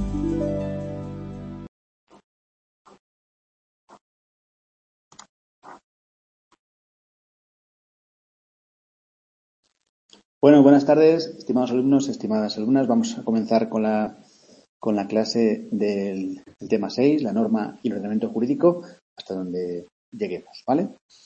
Bueno, buenas tardes, estimados alumnos, estimadas alumnas. Vamos a comenzar con la clase del tema 6, la norma y el ordenamiento jurídico, hasta donde lleguemos, ¿vale?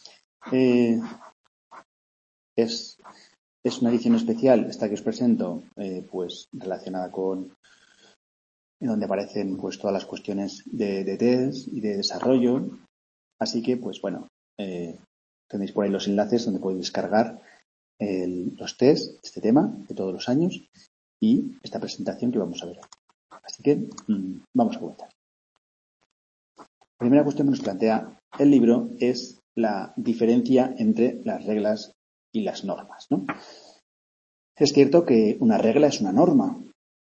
Es una edición especial, esta que os presento, pues relacionada con en donde aparecen pues todas las cuestiones de test y de desarrollo. Así que, pues bueno, tenéis por ahí los enlaces donde podéis descargar los test de este tema de todos los años y esta presentación que vamos a ver. Así que vamos a comenzar. La primera cuestión que nos plantea el libro es la diferencia entre las reglas y las normas, ¿no? Es cierto que una regla es una norma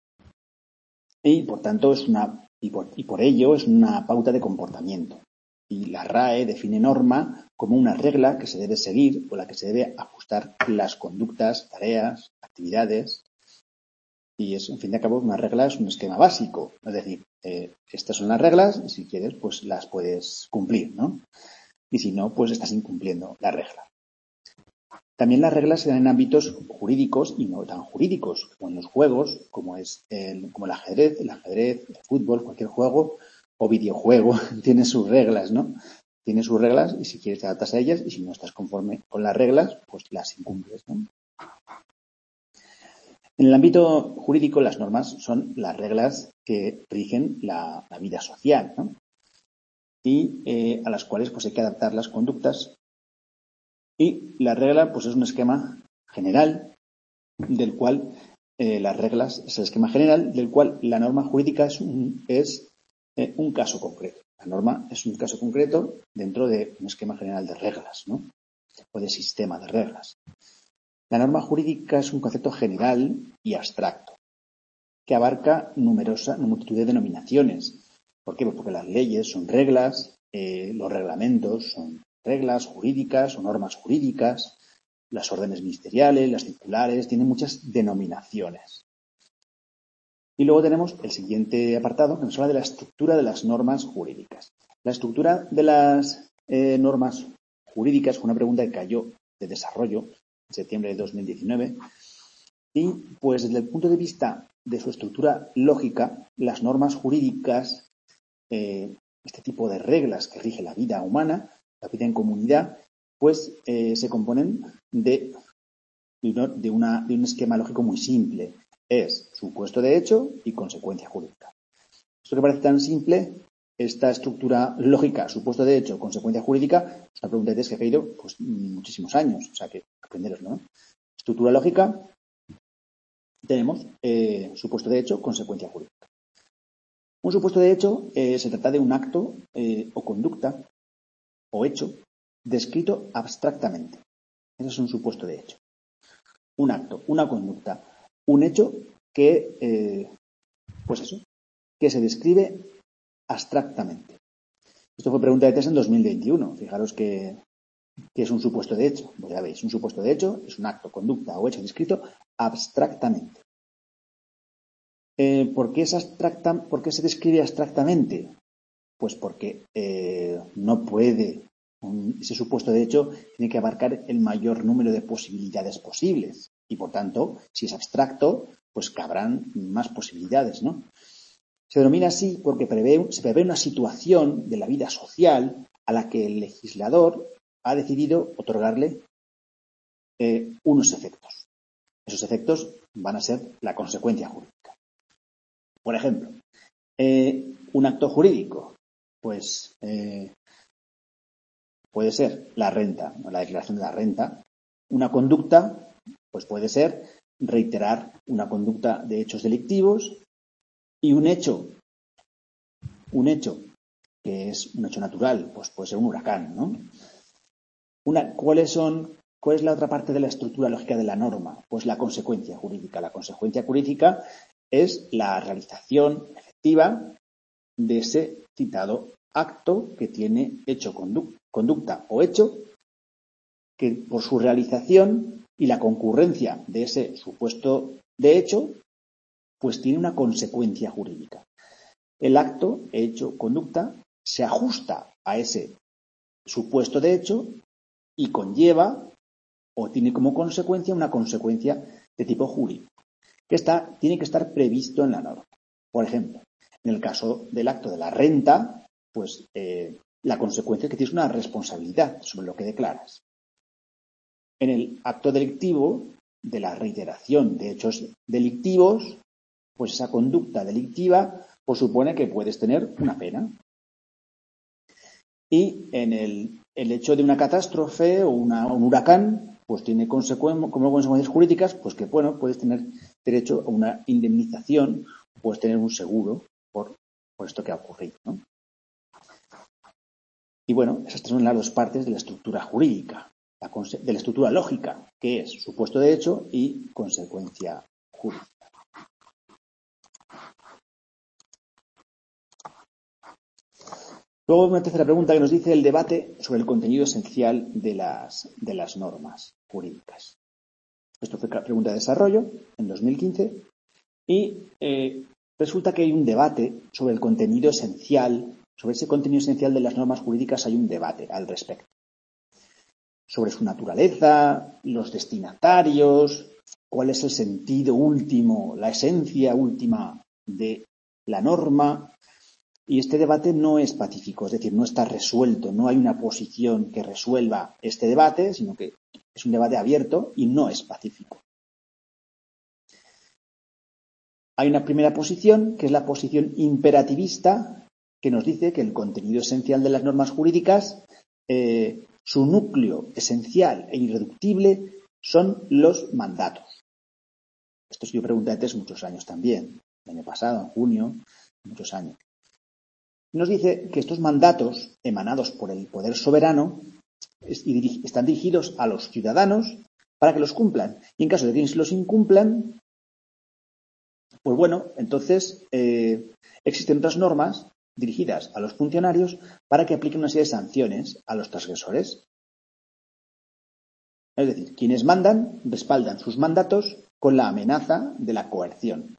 y por tanto es por ello es una pauta de comportamiento. Y la RAE define norma como una regla que se debe seguir o la que se debe ajustar las conductas, tareas, actividades. Y es, en fin de cabo, una regla es un esquema básico. Es decir, estas son las reglas y si quieres, pues las puedes cumplir, ¿no? Y si no, pues estás incumpliendo la regla. También las reglas se dan en ámbitos jurídicos y no tan jurídicos, como en los juegos, como el ajedrez, el fútbol, cualquier juego o videojuego tiene sus reglas, ¿no? Tiene sus reglas y si quieres te adaptas a ellas y si no estás conforme con las reglas, pues las incumples, ¿no? En el ámbito jurídico, las normas son las reglas que rigen la vida social, ¿no? Y a las cuales pues hay que adaptar las conductas. Y la regla pues es un esquema general del cual las reglas es el esquema general del cual la norma jurídica es un caso concreto. La norma es un caso concreto dentro de un esquema general de reglas, ¿no? O de sistema de reglas. La norma jurídica es un concepto general y abstracto que abarca multitud de denominaciones. ¿Por qué? Pues porque las leyes son reglas, los reglamentos son reglas jurídicas o normas jurídicas, las órdenes ministeriales, las circulares, tienen muchas denominaciones. Y luego tenemos el siguiente apartado que nos habla de la estructura de las normas jurídicas. La estructura de las normas jurídicas fue una pregunta que cayó de desarrollo en septiembre de 2019 y pues desde el punto de vista de su estructura lógica, las normas jurídicas, este tipo de reglas que rige la vida humana, la vida en comunidad, pues se componen de un esquema lógico muy simple. Es supuesto de hecho y consecuencia jurídica. Esto que parece tan simple, esta estructura lógica, supuesto de hecho, consecuencia jurídica, es una pregunta de test que ha caído pues, muchísimos años, o sea que aprenderoslo, ¿no? Estructura lógica, tenemos supuesto de hecho, consecuencia jurídica. Un supuesto de hecho se trata de un acto o conducta o hecho descrito abstractamente. Eso es un supuesto de hecho. Un acto, una conducta, un hecho que, que se describe abstractamente. Esto fue pregunta de test en 2021. Fijaros que es un supuesto de hecho. Pues ya veis, un supuesto de hecho es un acto, conducta o hecho descrito abstractamente. ¿Por qué se describe abstractamente? Pues porque no puede. Ese supuesto de hecho tiene que abarcar el mayor número de posibilidades posibles. Y por tanto, si es abstracto, pues cabrán más posibilidades, ¿no? Se denomina así porque se prevé una situación de la vida social a la que el legislador ha decidido otorgarle unos efectos. Esos efectos van a ser la consecuencia jurídica. Por ejemplo, un acto jurídico, pues puede ser la renta, la declaración de la renta. Una conducta, pues puede ser reiterar una conducta de hechos delictivos. Y un hecho que es un hecho natural, pues puede ser un huracán, ¿no? ¿Cuál es la otra parte de la estructura lógica de la norma? Pues la consecuencia jurídica. La consecuencia jurídica es la realización efectiva de ese citado acto que tiene hecho, conducta o hecho, que por su realización y la concurrencia de ese supuesto de hecho, pues tiene una consecuencia jurídica. el acto, hecho, conducta, se ajusta a ese supuesto de hecho y conlleva o tiene como consecuencia una consecuencia de tipo jurídico, que tiene que estar previsto en la norma. Por ejemplo, en el caso del acto de la renta, pues la consecuencia es que tienes una responsabilidad sobre lo que declaras. En el acto delictivo de la reiteración de hechos delictivos, pues esa conducta delictiva pues supone que puedes tener una pena. Y en el hecho de una catástrofe o un huracán, pues tiene como consecuencias jurídicas, pues que bueno, puedes tener derecho a una indemnización, puedes tener un seguro por esto que ha ocurrido, ¿no? Y bueno, esas son las dos partes de la estructura jurídica, de la estructura lógica, que es supuesto de hecho y consecuencia jurídica. Luego una tercera pregunta que nos dice el debate sobre el contenido esencial de las normas jurídicas. Esto fue pregunta de desarrollo en 2015 y resulta que hay un debate sobre el contenido esencial, sobre ese contenido esencial de las normas jurídicas hay un debate al respecto. Sobre su naturaleza, los destinatarios, cuál es el sentido último, la esencia última de la norma. Y este debate no es pacífico, es decir, no está resuelto, no hay una posición que resuelva este debate, sino que es un debate abierto y no es pacífico. Hay una primera posición, que es la posición imperativista, que nos dice que el contenido esencial de las normas jurídicas, su núcleo esencial e irreductible son los mandatos. Esto yo pregunté antes muchos años también, el año pasado, en junio, muchos años. Nos dice que estos mandatos emanados por el poder soberano están dirigidos a los ciudadanos para que los cumplan. Y en caso de que los incumplan, pues bueno, entonces existen otras normas dirigidas a los funcionarios para que apliquen una serie de sanciones a los transgresores. Es decir, quienes mandan respaldan sus mandatos con la amenaza de la coacción,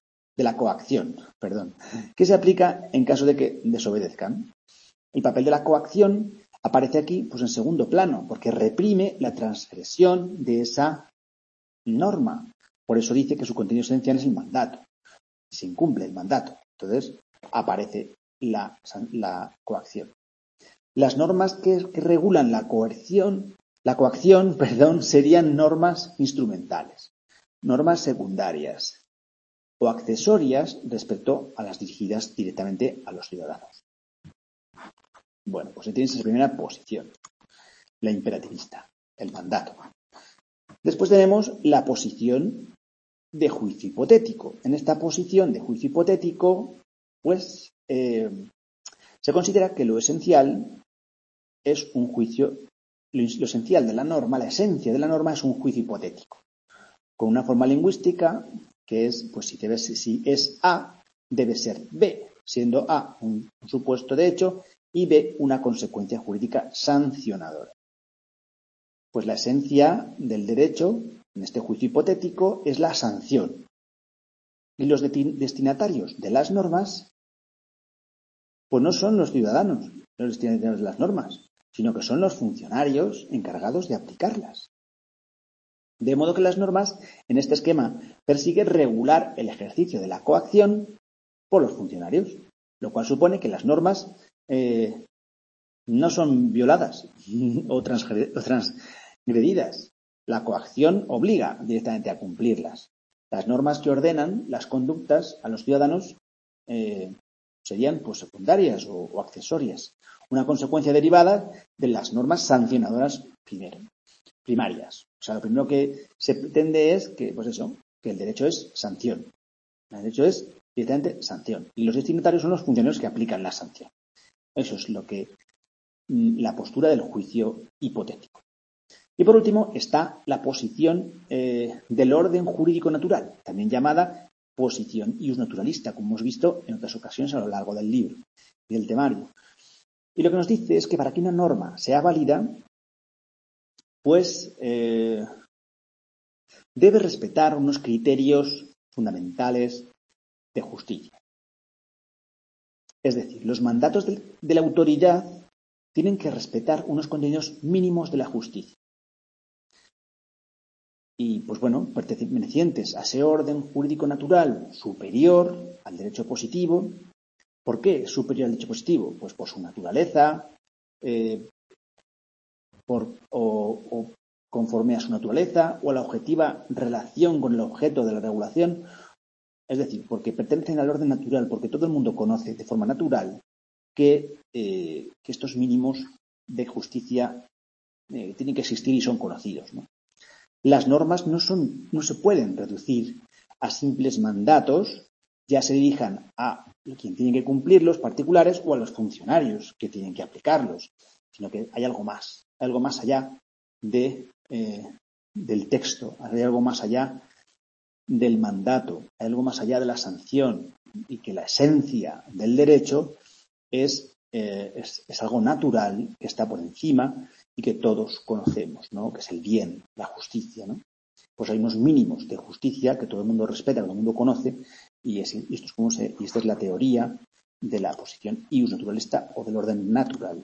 que se aplica en caso de que desobedezcan. El papel de la coacción aparece aquí pues en segundo plano, porque reprime la transgresión de esa norma. Por eso dice que su contenido esencial es el mandato. Se incumple el mandato, entonces aparece la coacción. Las normas que regulan la coacción, serían normas instrumentales, normas secundarias o accesorias respecto a las dirigidas directamente a los ciudadanos. Bueno, pues tienes esa primera posición, la imperativista, el mandato. Después tenemos la posición de juicio hipotético. En esta posición de juicio hipotético, pues se considera que lo esencial es un juicio, lo esencial de la norma, la esencia de la norma es un juicio hipotético, con una forma lingüística que es, pues si es A, debe ser B, siendo A un supuesto de hecho y B una consecuencia jurídica sancionadora. Pues la esencia del derecho, en este juicio hipotético, es la sanción. Y los destinatarios de las normas, pues no son los ciudadanos, los destinatarios de las normas, sino que son los funcionarios encargados de aplicarlas. De modo que las normas, en este esquema, persiguen regular el ejercicio de la coacción por los funcionarios, lo cual supone que las normas no son violadas o transgredidas. La coacción obliga directamente a cumplirlas. Las normas que ordenan las conductas a los ciudadanos serían pues secundarias o accesorias, una consecuencia derivada de las normas sancionadoras primarias. O sea, lo primero que se pretende es que, pues eso, que el derecho es sanción. El derecho es directamente sanción. Y los destinatarios son los funcionarios que aplican la sanción. Eso es la postura del juicio hipotético. Y por último está la posición del orden jurídico natural, también llamada posición iusnaturalista, como hemos visto en otras ocasiones a lo largo del libro y del temario. Y lo que nos dice es que para que una norma sea válida, pues debe respetar unos criterios fundamentales de justicia. Es decir, los mandatos de la autoridad tienen que respetar unos contenidos mínimos de la justicia. Y, pues bueno, pertenecientes a ese orden jurídico natural superior al derecho positivo. ¿Por qué superior al derecho positivo? Pues por su naturaleza, o conforme a su naturaleza, o a la objetiva relación con el objeto de la regulación. Es decir, porque pertenecen al orden natural, porque todo el mundo conoce de forma natural que estos mínimos de justicia tienen que existir y son conocidos, ¿no? Las normas no se pueden reducir a simples mandatos, ya se dirijan a quien tiene que cumplirlos, particulares, o a los funcionarios que tienen que aplicarlos, sino que hay algo más allá del texto, hay algo más allá del mandato, hay algo más allá de la sanción, y que la esencia del derecho es algo natural que está por encima y que todos conocemos, ¿no? Que es el bien, la justicia, ¿no? Pues hay unos mínimos de justicia que todo el mundo respeta, que todo el mundo conoce, y esta es la teoría de la posición ius naturalista o del orden natural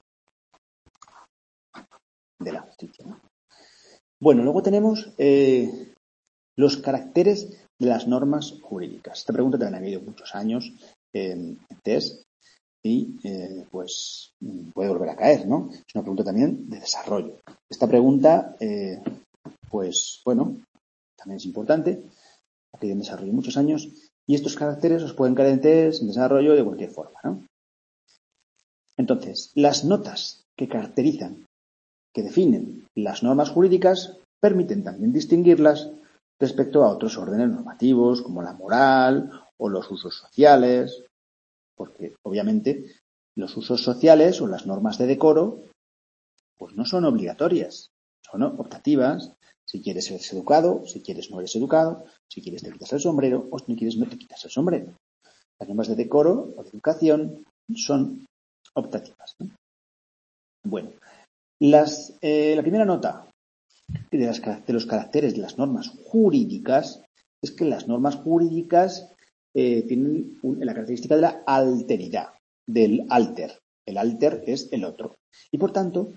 de la justicia, ¿no? Bueno, luego tenemos los caracteres de las normas jurídicas. Esta pregunta también ha habido muchos años en test y pues puede volver a caer, ¿no? Es una pregunta también de desarrollo. Esta pregunta, pues bueno, también es importante, ha caído en desarrollo muchos años, y estos caracteres os pueden caer en test, en desarrollo, de cualquier forma, ¿no? Entonces, las notas que caracterizan, que definen las normas jurídicas, permiten también distinguirlas respecto a otros órdenes normativos, como la moral o los usos sociales, porque obviamente los usos sociales o las normas de decoro pues no son obligatorias, son optativas. Si quieres ser educado, si quieres no eres educado, si quieres te quitas el sombrero o si no quieres no te quitas el sombrero. Las normas de decoro o de educación son optativas, ¿no? Bueno, la primera nota de los caracteres de las normas jurídicas es que las normas jurídicas tienen la característica de la alteridad, del alter. El alter es el otro. Y por tanto,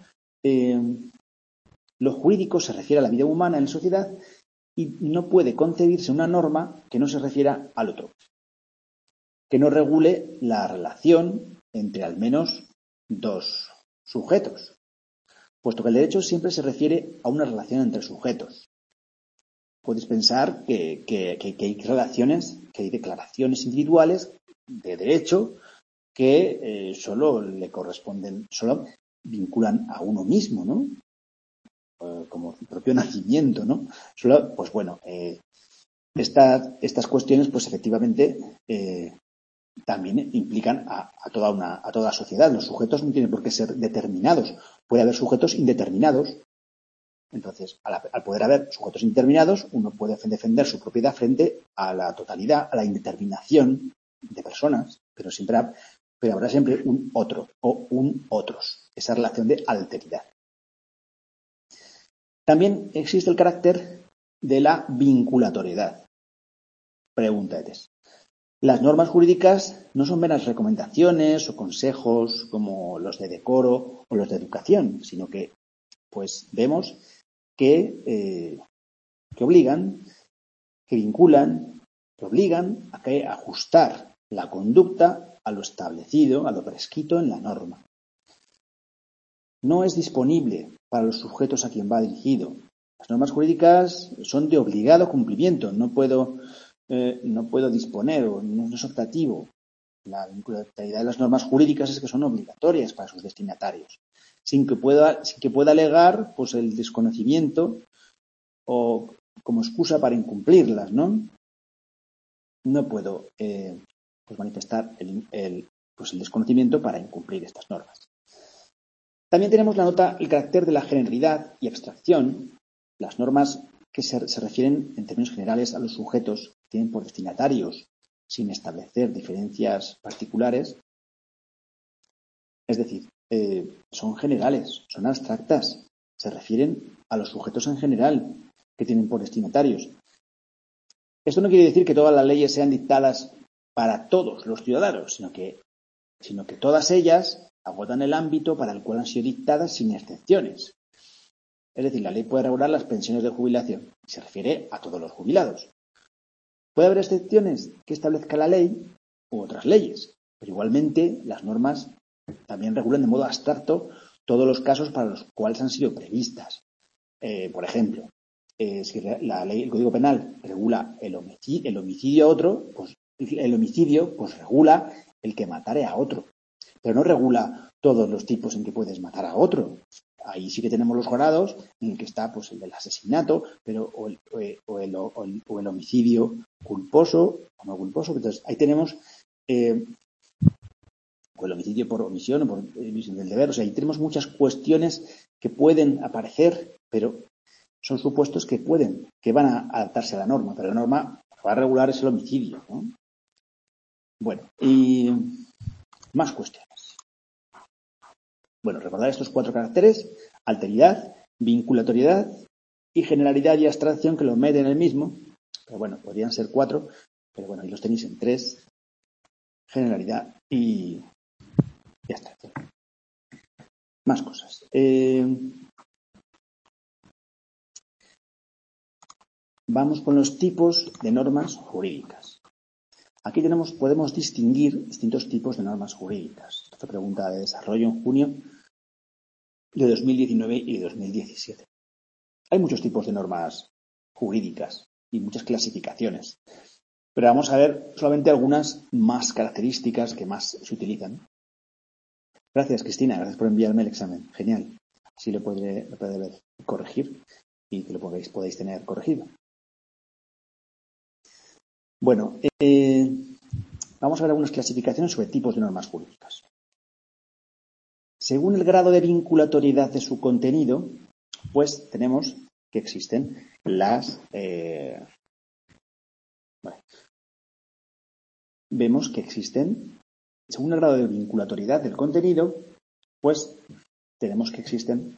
lo jurídico se refiere a la vida humana en la sociedad y no puede concebirse una norma que no se refiera al otro, que no regule la relación entre al menos dos sujetos, puesto que el derecho siempre se refiere a una relación entre sujetos. Puedes pensar que hay relaciones, que hay declaraciones individuales de derecho que solo le corresponden, solo vinculan a uno mismo, ¿no? Como el propio nacimiento, ¿no? Solo, pues bueno, estas cuestiones, pues efectivamente, también implican a toda la sociedad. Los sujetos no tienen por qué ser determinados. Puede haber sujetos indeterminados. Entonces, al poder haber sujetos indeterminados, uno puede defender su propiedad frente a la totalidad, a la indeterminación de personas, pero habrá siempre un otro o un otros. Esa relación de alteridad. También existe el carácter de la vinculatoriedad. Pregunta Etes. Las normas jurídicas no son meras recomendaciones o consejos como los de decoro o los de educación, sino que, pues, vemos que obligan, que vinculan, que obligan a ajustar la conducta a lo establecido, a lo prescrito en la norma. No es disponible para los sujetos a quien va dirigido. Las normas jurídicas son de obligado cumplimiento. No puedo disponer, o no es optativo. La vinculatoriedad de las normas jurídicas es que son obligatorias para sus destinatarios, sin que pueda alegar pues el desconocimiento o como excusa para incumplirlas, ¿no? No puedo pues manifestar el desconocimiento para incumplir estas normas. También tenemos el carácter de la generalidad y abstracción. Las normas que se refieren en términos generales a los sujetos que tienen por destinatarios sin establecer diferencias particulares. Es decir, son generales, son abstractas, se refieren a los sujetos en general que tienen por destinatarios. Esto no quiere decir que todas las leyes sean dictadas para todos los ciudadanos, sino que sino que todas ellas agotan el ámbito para el cual han sido dictadas sin excepciones. Es decir, la ley puede regular las pensiones de jubilación y se refiere a todos los jubilados. Puede haber excepciones que establezca la ley u otras leyes, pero igualmente las normas también regulan de modo abstracto todos los casos para los cuales han sido previstas. Por ejemplo, si la ley, el Código Penal regula el homicidio a otro, pues el homicidio pues regula el que matare a otro, pero no regula todos los tipos en que puedes matar a otro. Ahí sí que tenemos los grados en el que está pues el del asesinato, pero o el homicidio culposo o no culposo. Entonces ahí tenemos o el homicidio por omisión o por omisión del deber. O sea, ahí tenemos muchas cuestiones que pueden aparecer, pero son supuestos que van a adaptarse a la norma, pero la norma va a regular es el homicidio, ¿no? Bueno, y más cuestiones. Bueno, recordar estos 4 caracteres: alteridad, vinculatoriedad y generalidad y abstracción, que lo meten en el mismo. Pero bueno, podrían ser 4, pero bueno, ahí los tenéis en 3. Generalidad y abstracción. Más cosas. Vamos con los tipos de normas jurídicas. Aquí podemos distinguir distintos tipos de normas jurídicas. Esta pregunta de desarrollo en junio de 2019 y de 2017. Hay muchos tipos de normas jurídicas y muchas clasificaciones, pero vamos a ver solamente algunas más características que más se utilizan. Gracias, Cristina, gracias por enviarme el examen. Genial. Así lo puede ver, corregir y que lo podáis tener corregido. Bueno, vamos a ver algunas clasificaciones sobre tipos de normas jurídicas. Según el grado de vinculatoriedad de su contenido, pues tenemos que existen vemos que existen, según el grado de vinculatoriedad del contenido, pues tenemos que existen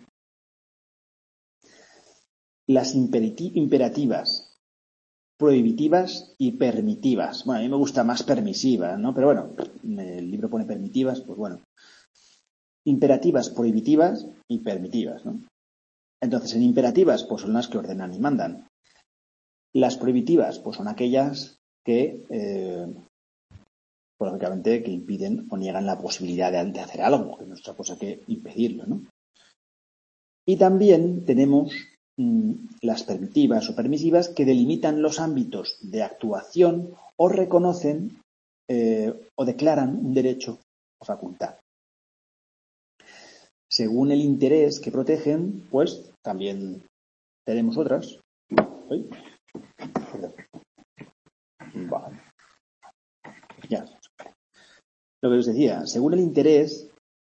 las imperativas, prohibitivas y permitivas. Bueno, a mí me gusta más permisiva, ¿no? Pero bueno, el libro pone permitivas, pues bueno. Imperativas, prohibitivas y permitivas, ¿no? Entonces, en imperativas, pues son las que ordenan y mandan. Las prohibitivas, pues son aquellas que, lógicamente, que impiden o niegan la posibilidad de hacer algo, que no es otra cosa que impedirlo, ¿no? Y también tenemos las permitivas o permisivas, que delimitan los ámbitos de actuación o reconocen o declaran un derecho o facultad. Según el interés que protegen, pues también tenemos otras. ¿Sí? Vale. Ya. Lo que os decía, según el interés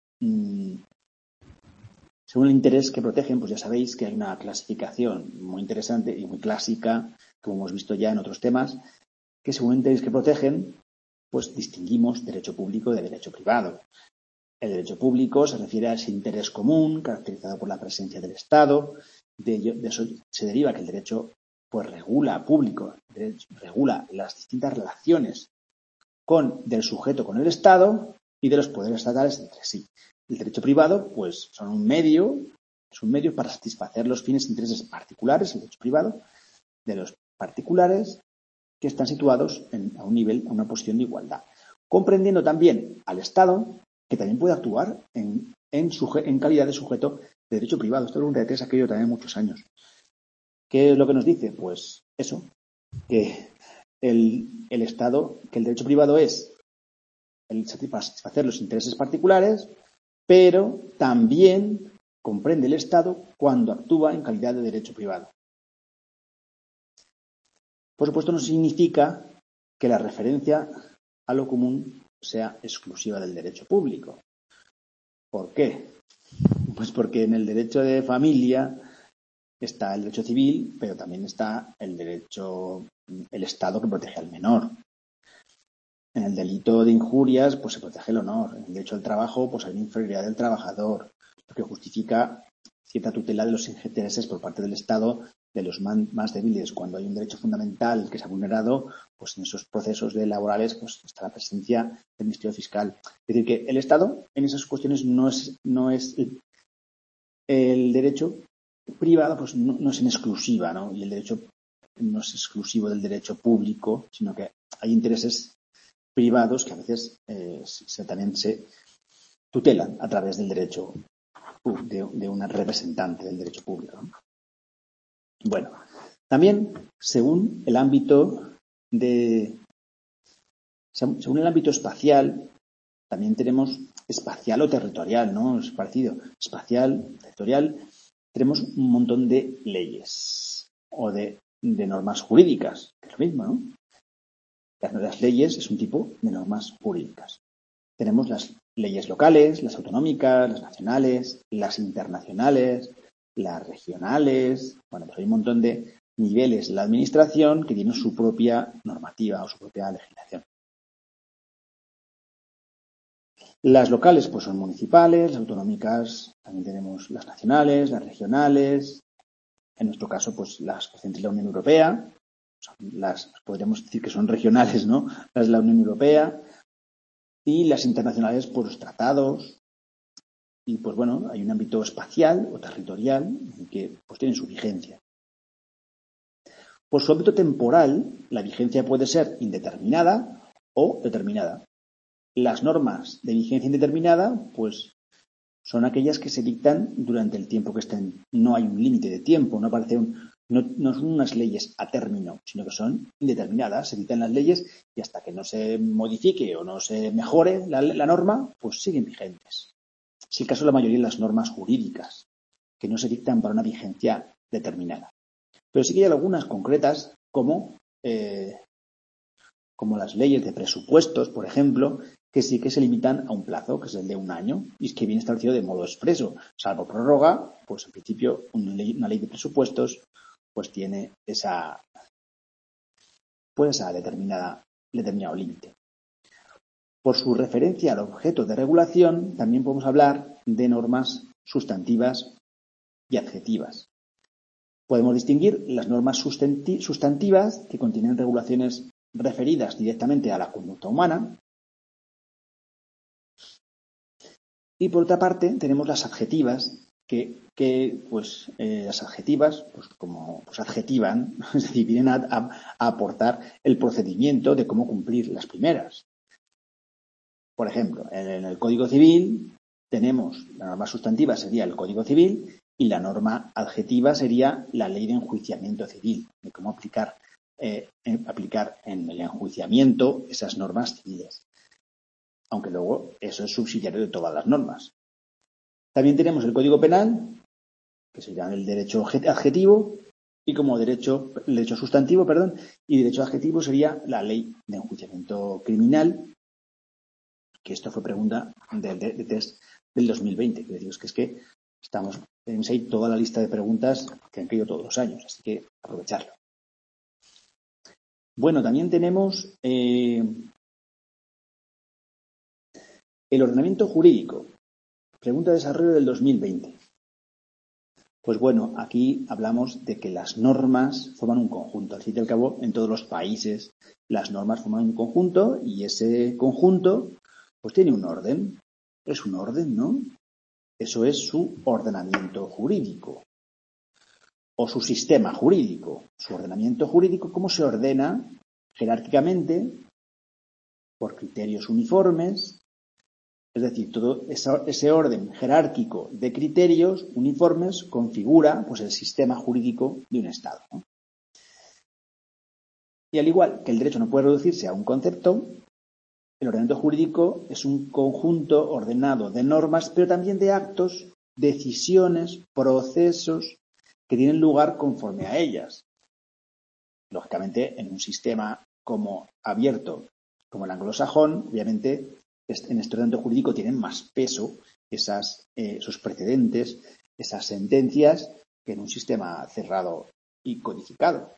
que protegen, pues ya sabéis que hay una clasificación muy interesante y muy clásica, como hemos visto ya en otros temas, que según el interés que protegen, pues distinguimos derecho público de derecho privado. El derecho público se refiere a ese interés común, caracterizado por la presencia del Estado. De eso se deriva que el derecho pues regula las distintas relaciones del sujeto con el Estado y de los poderes estatales entre sí. El derecho privado, pues, es un medio para satisfacer los fines e intereses particulares, el derecho privado, de los particulares que están situados a una posición de igualdad. Comprendiendo también al Estado, que también puede actuar en calidad de sujeto de derecho privado. Esto es un retrés aquello también muchos años. ¿Qué es lo que nos dice? Pues eso, que el Estado, que el derecho privado es para satisfacer los intereses particulares, pero también comprende el Estado cuando actúa en calidad de derecho privado. Por supuesto, no significa que la referencia a lo común sea exclusiva del derecho público. ¿Por qué? Pues porque en el derecho de familia está el derecho civil, pero también está el Estado que protege al menor. En el delito de injurias, pues se protege el honor. En el derecho al trabajo, pues hay una inferioridad del trabajador, lo que justifica cierta tutela de los intereses por parte del Estado de los más débiles. Cuando hay un derecho fundamental que se ha vulnerado, pues en esos procesos laborales pues está la presencia del Ministerio Fiscal. Es decir, que el Estado en esas cuestiones no es el derecho privado, pues no es en exclusiva, ¿no? Y el derecho no es exclusivo del derecho público, sino que hay intereses privados que a veces también se tutelan a través del derecho de una representante del derecho público, ¿no? Bueno, también según el ámbito espacial, también tenemos espacial o territorial, ¿no? Es parecido. Espacial, territorial, tenemos un montón de leyes o de normas jurídicas, que es lo mismo, ¿no? Las leyes es un tipo de normas jurídicas. Tenemos las leyes locales, las autonómicas, las nacionales, las internacionales, las regionales. Bueno, pues hay un montón de niveles en la administración que tienen su propia normativa o su propia legislación. Las locales pues son municipales, las autonómicas también tenemos las nacionales, las regionales, en nuestro caso pues las procedentes de la Unión Europea, podríamos decir que son regionales, ¿no? Las de la Unión Europea, y las internacionales por los tratados. Y pues bueno, hay un ámbito espacial o territorial que pues tienen su vigencia. Por su ámbito temporal, la vigencia puede ser indeterminada o determinada. Las normas de vigencia indeterminada, pues son aquellas que se dictan durante el tiempo que estén. No hay un límite de tiempo, no son unas leyes a término, sino que son indeterminadas. Se dictan las leyes y hasta que no se modifique o no se mejore la norma, pues siguen vigentes. Es el caso de la mayoría de las normas jurídicas, que no se dictan para una vigencia determinada. Pero sí que hay algunas concretas, como las leyes de presupuestos, por ejemplo, que sí que se limitan a un plazo, que es el de un año, y es que viene establecido de modo expreso. Salvo prórroga, pues en principio una ley de presupuestos pues tiene esa determinado límite. Por su referencia al objeto de regulación, también podemos hablar de normas sustantivas y adjetivas. Podemos distinguir las normas sustantivas, que contienen regulaciones referidas directamente a la conducta humana, y por otra parte tenemos las adjetivas, las adjetivas, pues como pues adjetivan, es decir, vienen a aportar el procedimiento de cómo cumplir las primeras. Por ejemplo, en el Código Civil tenemos la norma sustantiva sería el Código Civil y la norma adjetiva sería la Ley de Enjuiciamiento Civil, de cómo aplicar en el enjuiciamiento esas normas civiles. Aunque luego eso es subsidiario de todas las normas. También tenemos el Código Penal, que sería el derecho adjetivo, y como el derecho sustantivo, y derecho adjetivo sería la Ley de Enjuiciamiento Criminal, que esto fue pregunta de test del 2020. Es que tenemos ahí toda la lista de preguntas que han caído todos los años, así que aprovecharlo. Bueno, también tenemos el ordenamiento jurídico. Pregunta de desarrollo del 2020. Pues bueno, aquí hablamos de que las normas forman un conjunto. Al fin y al cabo, en todos los países las normas forman un conjunto y ese conjunto pues tiene un orden. Es un orden, ¿no? Eso es su ordenamiento jurídico o su sistema jurídico. Su ordenamiento jurídico, ¿cómo se ordena jerárquicamente? Por criterios uniformes. Es decir, todo ese orden jerárquico de criterios uniformes configura pues el sistema jurídico de un Estado, ¿no? Y al igual que el derecho no puede reducirse a un concepto, el ordenamiento jurídico es un conjunto ordenado de normas, pero también de actos, decisiones, procesos que tienen lugar conforme a ellas. Lógicamente, en un sistema como abierto, como el anglosajón, obviamente, en este ordenamiento jurídico tienen más peso esos precedentes, esas sentencias, que en un sistema cerrado y codificado.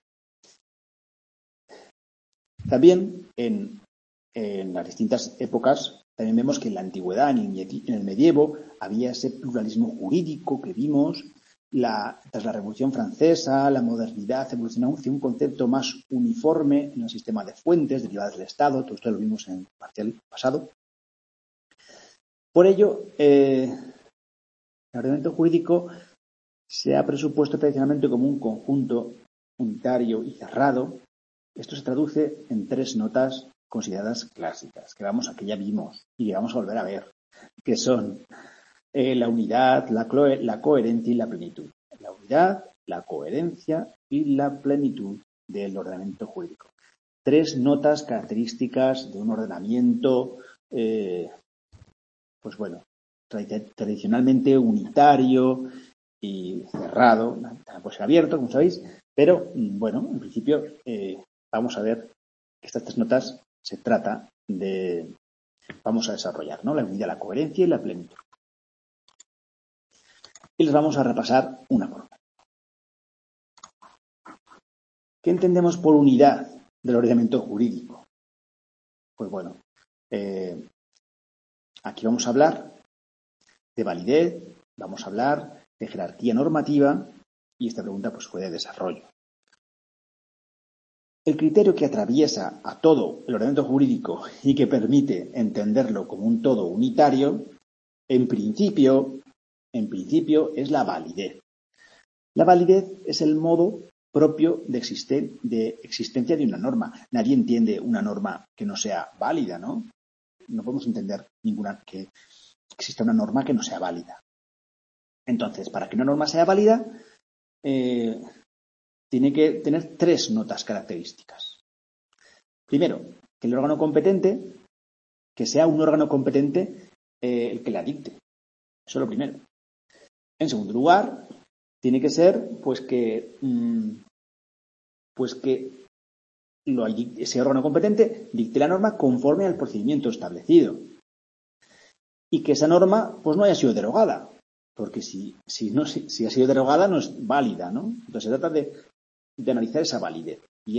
También en las distintas épocas, también vemos que en la antigüedad, en el medievo, había ese pluralismo jurídico que vimos, tras la Revolución Francesa, la modernidad evolucionó hacia un concepto más uniforme en el sistema de fuentes derivadas del Estado. Todo esto lo vimos en el parcial pasado. Por ello, el ordenamiento jurídico se ha presupuesto tradicionalmente como un conjunto unitario y cerrado. Esto se traduce en 3 notas consideradas clásicas, que ya vimos y que vamos a volver a ver, que son la unidad, la coherencia y la plenitud. La unidad, la coherencia y la plenitud del ordenamiento jurídico. 3 notas características de un ordenamiento, tradicionalmente unitario y cerrado. También puede ser abierto, como sabéis, pero en principio vamos a ver que estas 3 notas se trata de, vamos a desarrollar, ¿no? La unidad, la coherencia y la plenitud. Y les vamos a repasar una por una. ¿Qué entendemos por unidad del ordenamiento jurídico? Pues aquí vamos a hablar de validez, vamos a hablar de jerarquía normativa y esta pregunta pues fue de desarrollo. El criterio que atraviesa a todo el ordenamiento jurídico y que permite entenderlo como un todo unitario, en principio es la validez. La validez es el modo propio de existencia de una norma. Nadie entiende una norma que no sea válida, ¿no? No podemos entender que exista una norma que no sea válida. Entonces, para que una norma sea válida, tiene que tener 3 notas características. Primero, que el órgano competente, que sea un órgano competente el que la dicte. Eso es lo primero. En segundo lugar, tiene que ser que ese órgano competente dicte la norma conforme al procedimiento establecido. Y que esa norma no haya sido derogada. Porque si ha sido derogada no es válida, ¿no? Entonces se trata de analizar esa validez y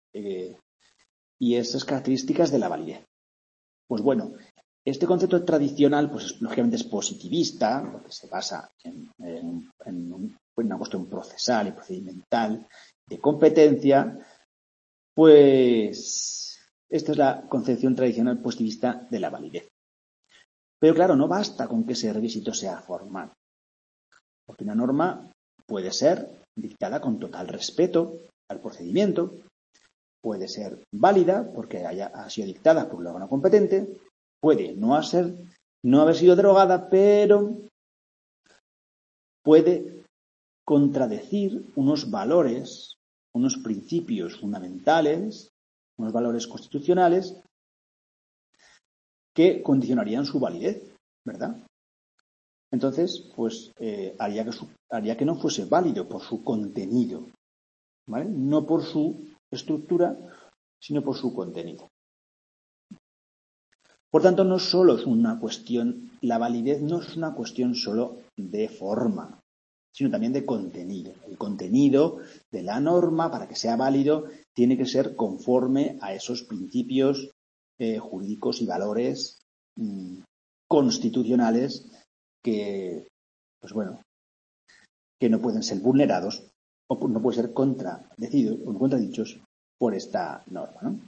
esas características de la validez. Pues este concepto tradicional lógicamente es positivista, porque se basa en una cuestión procesal y procedimental de competencia, pues esta es la concepción tradicional positivista de la validez. Pero claro, no basta con que ese requisito sea formal, porque una norma puede ser dictada con total respeto al procedimiento, puede ser válida porque ha sido dictada por el órgano competente, puede no haber sido derogada, pero puede contradecir unos valores, unos principios fundamentales, unos valores constitucionales que condicionarían su validez, ¿verdad? Entonces, haría que no fuese válido por su contenido, ¿vale? No por su estructura, sino por su contenido. Por tanto, no solo es una cuestión, la validez no es una cuestión solo de forma, sino también de contenido. El contenido de la norma, para que sea válido, tiene que ser conforme a esos principios jurídicos y valores constitucionales que no pueden ser vulnerados o no pueden ser contradichos por esta norma, ¿no?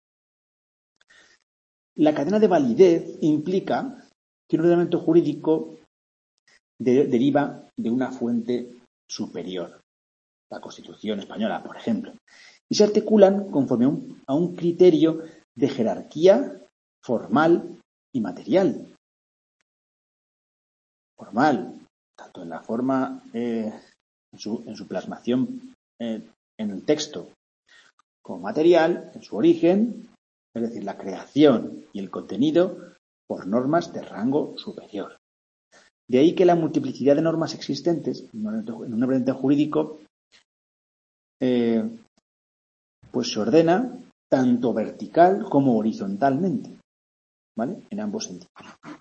La cadena de validez implica que un ordenamiento jurídico deriva de una fuente superior, la Constitución española, por ejemplo, y se articulan conforme a un criterio de jerarquía formal y material. Formal, tanto en la forma, en su plasmación en el texto, como material, en su origen, es decir, la creación y el contenido por normas de rango superior. De ahí que la multiplicidad de normas existentes en un ordenamiento jurídico se ordena tanto vertical como horizontalmente, ¿vale? En ambos sentidos.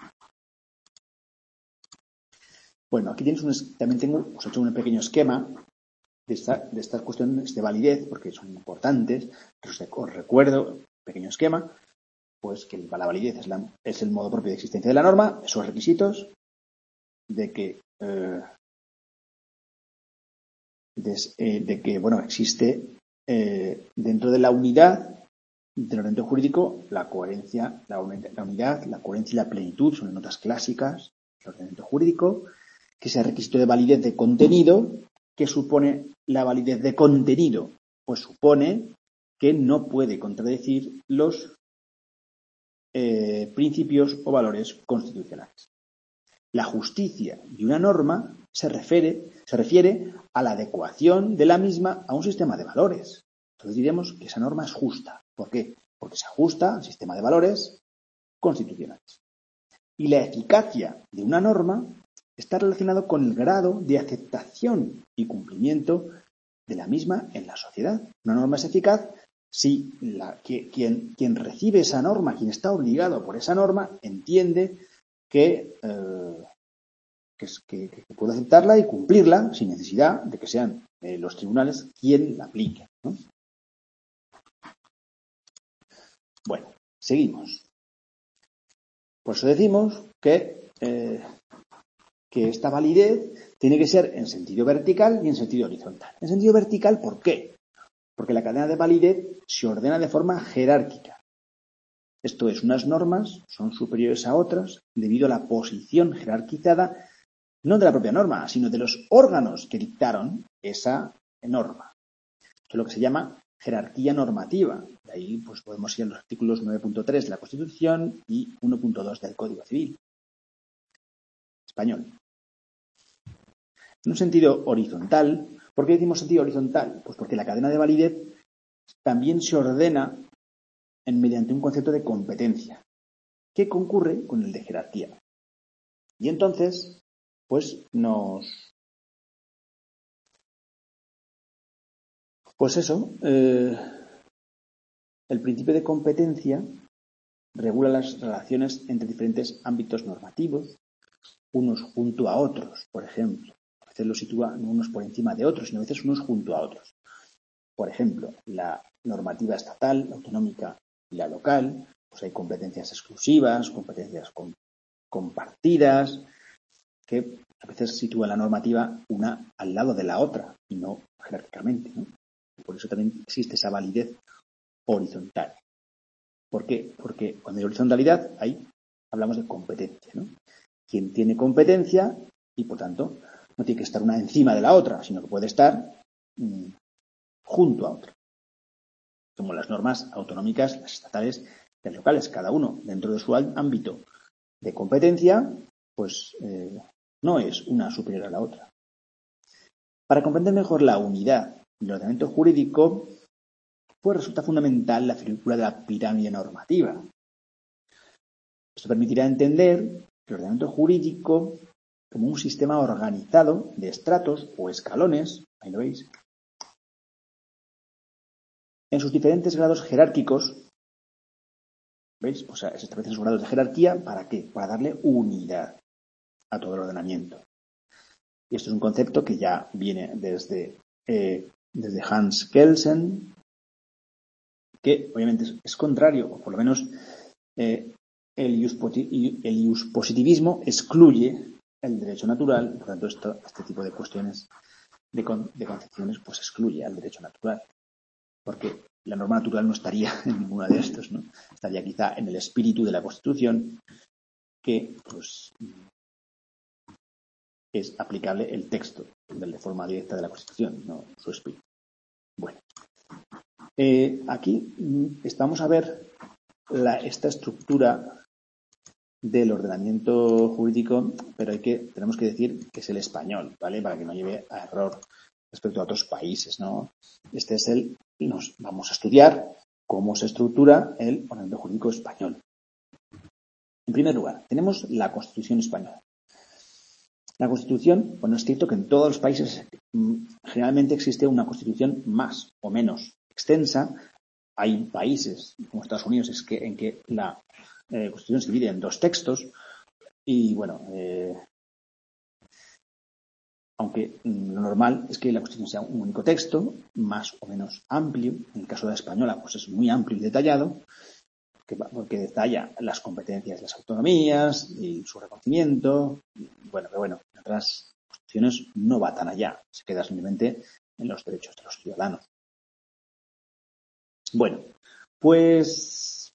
Aquí también os he hecho un pequeño esquema de estas cuestiones de validez, porque son importantes. Os recuerdo, pequeño esquema, que la validez es el modo propio de existencia de la norma, esos requisitos de que de que, bueno, existe dentro de la unidad del ordenamiento jurídico la coherencia, la unidad, la coherencia y la plenitud son notas clásicas del ordenamiento jurídico, que sea requisito de validez de contenido. ¿Qué supone la validez de contenido? Pues supone que no puede contradecir los principios o valores constitucionales. La justicia de una norma se refiere a la adecuación de la misma a un sistema de valores. Entonces diremos que esa norma es justa. ¿Por qué? Porque se ajusta al sistema de valores constitucionales. Y la eficacia de una norma está relacionado con el grado de aceptación y cumplimiento de la misma en la sociedad. Una norma es eficaz si quien recibe esa norma, quien está obligado por esa norma, entiende que puede aceptarla y cumplirla sin necesidad de que sean los tribunales quien la apliquen, ¿no? Bueno, seguimos. Por eso decimos que esta validez tiene que ser en sentido vertical y en sentido horizontal. En sentido vertical, ¿por qué? Porque la cadena de validez se ordena de forma jerárquica. Esto es, unas normas son superiores a otras debido a la posición jerarquizada no de la propia norma, sino de los órganos que dictaron esa norma. Esto es lo que se llama jerarquía normativa. De ahí pues, podemos ir a los artículos 9.3 de la Constitución y 1.2 del Código Civil español. En un sentido horizontal, ¿por qué decimos sentido horizontal? Pues porque la cadena de validez también se ordena mediante un concepto de competencia, que concurre con el de jerarquía. Y entonces, pues el principio de competencia regula las relaciones entre diferentes ámbitos normativos, unos junto a otros, por ejemplo. A veces los sitúa no unos por encima de otros, sino a veces unos junto a otros. Por ejemplo, la normativa estatal, la autonómica y la local, pues hay competencias exclusivas, competencias compartidas, que a veces sitúan la normativa una al lado de la otra y no jerárquicamente, ¿no? Por eso también existe esa validez horizontal. ¿Por qué? Porque cuando hay horizontalidad, ahí hablamos de competencia, ¿no? Quien tiene competencia y, por tanto, no tiene que estar una encima de la otra, sino que puede estar junto a otra. Como las normas autonómicas, las estatales y las locales, cada uno dentro de su ámbito de competencia, pues no es una superior a la otra. Para comprender mejor la unidad del ordenamiento jurídico, pues resulta fundamental la figura de la pirámide normativa. Esto permitirá entender el ordenamiento jurídico como un sistema organizado de estratos o escalones, ahí lo veis, en sus diferentes grados jerárquicos. ¿Veis? O sea, se establecen sus grados de jerarquía, ¿para qué? Para darle unidad a todo el ordenamiento. Y esto es un concepto que ya viene desde Hans Kelsen, que obviamente es contrario, o por lo menos el iuspositivismo excluye el derecho natural, por tanto este tipo de cuestiones, de concepciones, pues excluye al derecho natural, porque la norma natural no estaría en ninguna de estos, ¿no? Estaría quizá en el espíritu de la Constitución, que pues es aplicable el texto de forma directa de la Constitución, no su espíritu. Bueno, aquí vamos a ver esta estructura del ordenamiento jurídico, pero tenemos que decir que es el español, ¿vale? Para que no lleve a error respecto a otros países, ¿no? Vamos a estudiar cómo se estructura el ordenamiento jurídico español. En primer lugar, tenemos la Constitución española. La Constitución, bueno, es cierto que en todos los países generalmente existe una Constitución más o menos extensa. Hay países, como Estados Unidos, en que la Constitución se divide en dos textos y, bueno, aunque lo normal es que la Constitución sea un único texto, más o menos amplio. En el caso de la española, pues es muy amplio y detallado, porque detalla las competencias de las autonomías y su reconocimiento. Bueno, pero bueno, en otras constituciones no va tan allá. Se queda simplemente en los derechos de los ciudadanos. Bueno, pues,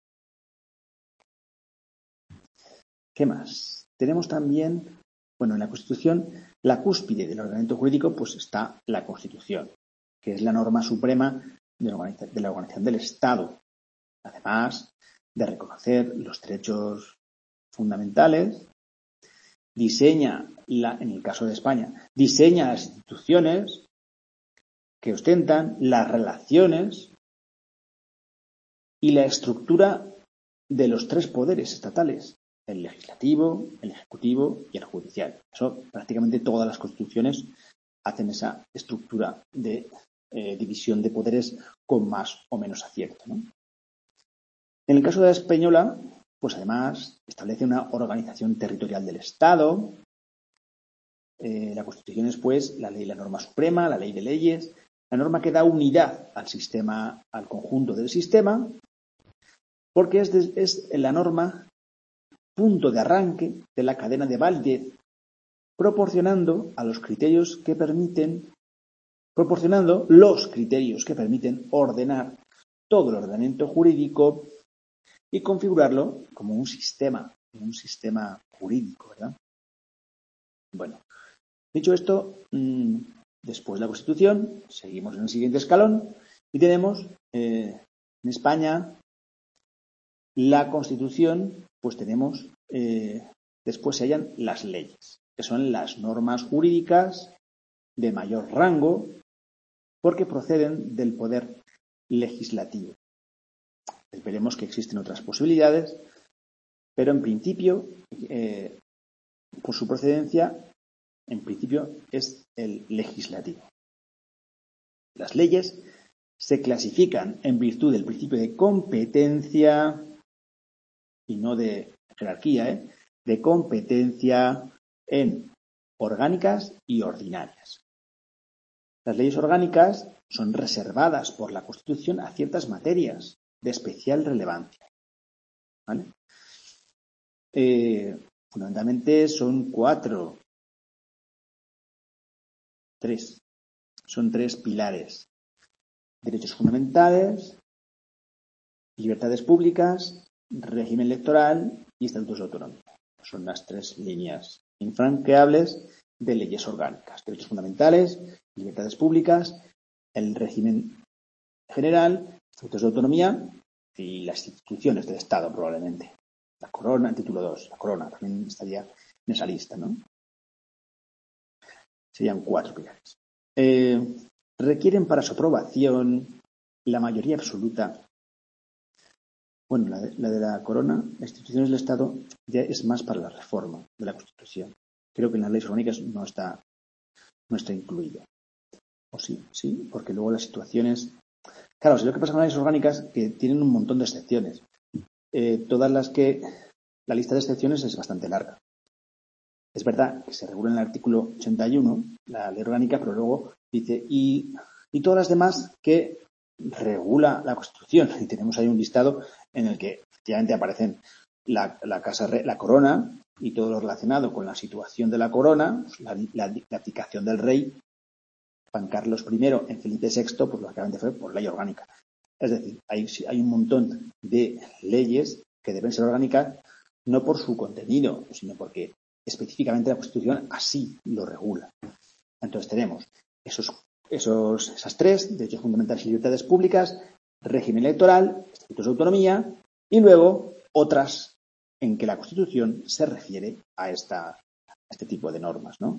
¿qué más? Tenemos también, en la Constitución, la cúspide del ordenamiento jurídico, pues está la Constitución, que es la norma suprema de la organización del Estado, además de reconocer los derechos fundamentales, diseña, en el caso de España, diseña las instituciones que ostentan las relaciones y la estructura de los tres poderes estatales, el legislativo, el ejecutivo y el judicial. Eso prácticamente todas las constituciones hacen esa estructura de división de poderes con más o menos acierto, ¿no? En el caso de la española, pues además establece una organización territorial del Estado. La Constitución es, pues, la ley, la norma suprema, la ley de leyes, la norma que da unidad al sistema, al conjunto del sistema, porque es la norma punto de arranque de la cadena de validez, proporcionando los criterios que permiten ordenar todo el ordenamiento jurídico y configurarlo como un sistema jurídico, ¿verdad? Bueno, dicho esto, después de la Constitución, seguimos en el siguiente escalón y tenemos en España la Constitución, pues tenemos, después se hallan las leyes, que son las normas jurídicas de mayor rango porque proceden del poder legislativo. Veremos que existen otras posibilidades, pero en principio, por su procedencia, en principio es el legislativo. Las leyes se clasifican en virtud del principio de competencia y no de jerarquía, de competencia en orgánicas y ordinarias. Las leyes orgánicas son reservadas por la Constitución a ciertas materias de especial relevancia, ¿vale? Fundamentalmente son tres pilares: derechos fundamentales, libertades públicas, régimen electoral y estatutos de autonomía. Son las tres líneas infranqueables de leyes orgánicas: derechos fundamentales, libertades públicas, el régimen general, estatutos de autonomía y las instituciones del Estado, probablemente. La corona, el título 2, la corona también estaría en esa lista, ¿no? Serían 4 pilares. Requieren para su aprobación la mayoría absoluta. Bueno, la de la corona, las instituciones del Estado, ya es más para la reforma de la Constitución. Creo que en las leyes orgánicas no está incluido. O sí, porque luego las situaciones... Claro, si lo que pasa con las leyes orgánicas, que tienen un montón de excepciones. Todas las que... La lista de excepciones es bastante larga. Es verdad que se regula en el artículo 81, la ley orgánica, pero luego dice, y todas las demás que regula la Constitución. Y tenemos ahí un listado en el que efectivamente aparecen la corona y todo lo relacionado con la situación de la corona, la abdicación del rey Juan Carlos I en Felipe VI, pues lógicamente fue por ley orgánica. Es decir, hay un montón de leyes que deben ser orgánicas, no por su contenido, sino porque específicamente la Constitución así lo regula. Entonces tenemos esas tres: derechos fundamentales y libertades públicas, régimen electoral, estatutos de autonomía y luego otras en que la Constitución se refiere a este tipo de normas, ¿no?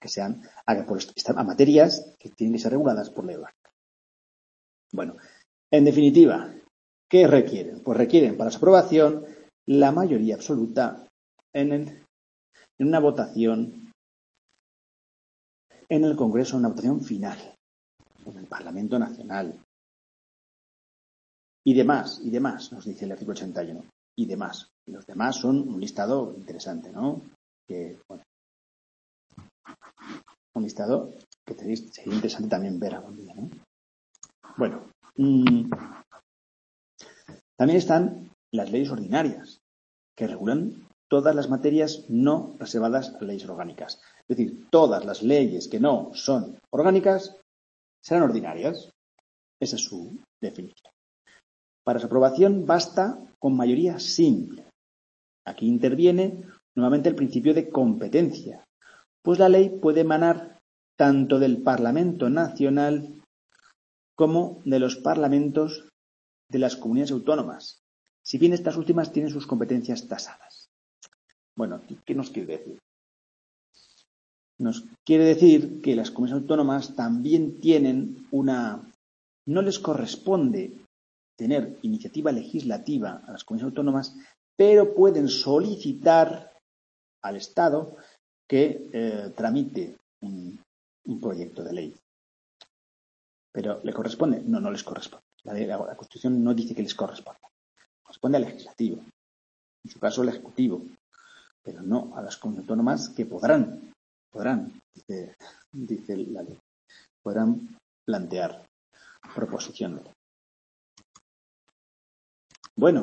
A materias que tienen que ser reguladas por ley orgánica. Bueno, en definitiva, ¿qué requieren? Pues requieren para su aprobación la mayoría absoluta en una votación en el Congreso, una votación final, en el Parlamento Nacional. Y demás, nos dice el artículo 81. Y demás. Y los demás son un listado interesante, ¿no? Un listado que sería interesante también ver algún día, ¿no? Bueno, también están las leyes ordinarias, que regulan todas las materias no reservadas a leyes orgánicas. Es decir, todas las leyes que no son orgánicas serán ordinarias. Esa es su definición. Para su aprobación basta con mayoría simple. Aquí interviene nuevamente el principio de competencia, pues la ley puede emanar tanto del Parlamento Nacional como de los parlamentos de las comunidades autónomas, si bien estas últimas tienen sus competencias tasadas. Bueno, ¿qué nos quiere decir? Nos quiere decir que las comunidades autónomas también tienen no les corresponde tener iniciativa legislativa a las comunidades autónomas, pero pueden solicitar al Estado que tramite un proyecto de ley. ¿Pero le corresponde? No, no les corresponde. La Constitución no dice que les corresponda. Corresponde al legislativo, en su caso al ejecutivo, pero no a las comunidades autónomas que podrán, dice la ley, podrán plantear proposición de ley. Bueno,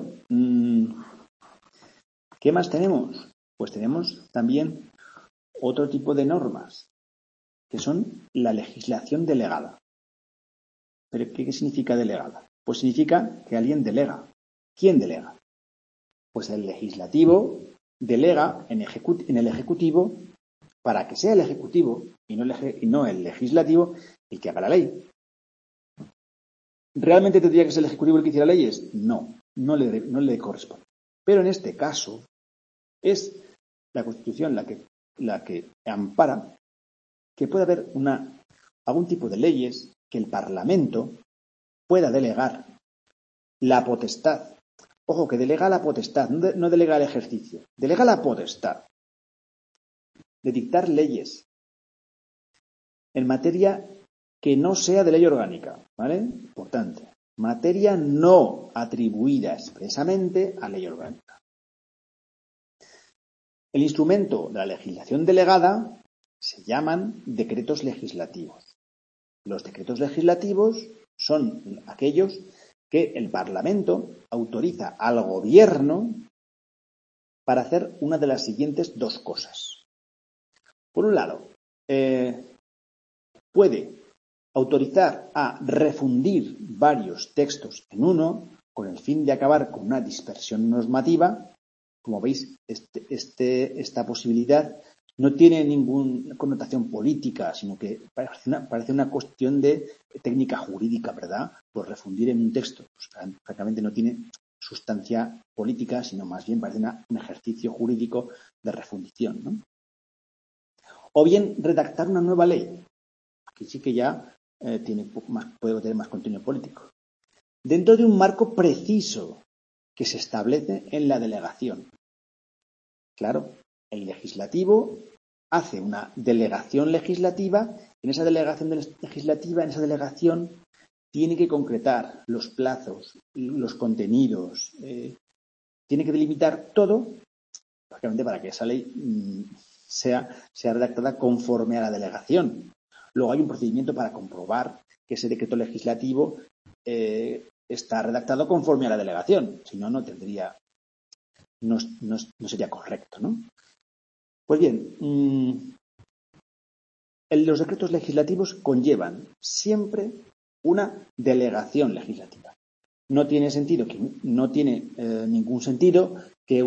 ¿qué más tenemos? Pues tenemos también otro tipo de normas, que son la legislación delegada. ¿Pero qué significa delegada? Pues significa que alguien delega. ¿Quién delega? Pues el legislativo delega en el ejecutivo para que sea el ejecutivo y no el legislativo el que haga la ley. ¿Realmente tendría que ser el ejecutivo el que hiciera leyes? No le corresponde. Pero en este caso es la Constitución la que ampara que pueda haber algún tipo de leyes que el Parlamento pueda delegar la potestad. Ojo, que delega la potestad, no delega el ejercicio. Delega la potestad de dictar leyes en materia que no sea de ley orgánica, ¿vale? Importante. Materia no atribuida expresamente a ley orgánica. El instrumento de la legislación delegada se llaman decretos legislativos. Los decretos legislativos son aquellos que el Parlamento autoriza al Gobierno para hacer una de las siguientes dos cosas. Por un lado, puede autorizar a refundir varios textos en uno con el fin de acabar con una dispersión normativa. Como veis, esta posibilidad no tiene ninguna connotación política, sino que parece una cuestión de técnica jurídica, ¿verdad? Pues refundir en un texto, pues, francamente no tiene sustancia política, sino más bien parece un ejercicio jurídico de refundición, ¿no? O bien redactar una nueva ley. Aquí sí que ya puede tener más contenido político. Dentro de un marco preciso que se establece en la delegación. Claro, el legislativo hace una delegación legislativa. En esa delegación legislativa, tiene que concretar los plazos, los contenidos, tiene que delimitar todo, prácticamente para que esa ley sea redactada conforme a la delegación. Luego hay un procedimiento para comprobar que ese decreto legislativo está redactado conforme a la delegación. Si no, no sería correcto, ¿no? Pues bien, los decretos legislativos conllevan siempre una delegación legislativa. No tiene ningún sentido que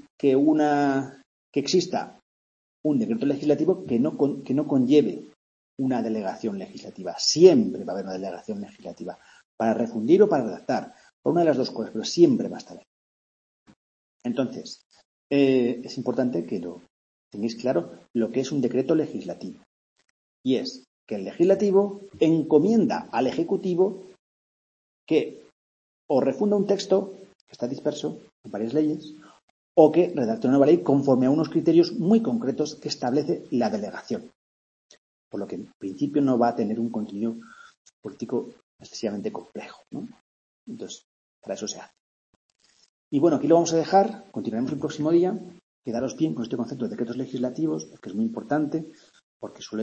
exista un decreto legislativo que no conlleve una delegación legislativa. Siempre va a haber una delegación legislativa para refundir o para redactar, por una de las dos cosas, pero siempre va a estar ahí. Entonces, es importante que lo tengáis claro lo que es un decreto legislativo. Y es que el legislativo encomienda al ejecutivo que o refunda un texto que está disperso en varias leyes o que redacte una nueva ley conforme a unos criterios muy concretos que establece la delegación. Por lo que en principio no va a tener un contenido político excesivamente complejo, ¿no? Entonces, para eso se hace. Y bueno, aquí lo vamos a dejar, continuaremos el próximo día. Quedaros bien con este concepto de decretos legislativos, que es muy importante, porque no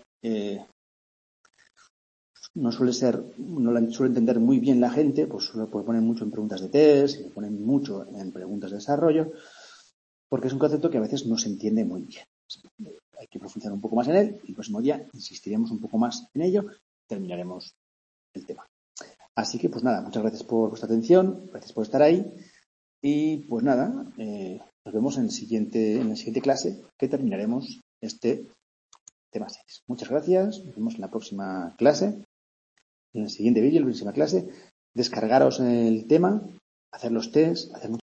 lo suele entender muy bien la gente, pues lo ponen mucho en preguntas de test, lo ponen mucho en preguntas de desarrollo, porque es un concepto que a veces no se entiende muy bien. Hay que profundizar un poco más en él y el próximo día insistiremos un poco más en ello terminaremos el tema. Así que, pues nada, muchas gracias por vuestra atención, gracias por estar ahí y, pues nada, nos vemos en la siguiente clase que terminaremos este tema 6. Muchas gracias, nos vemos en la próxima clase, en el siguiente vídeo, en la próxima clase. Descargaros el tema, hacer los tests, hacer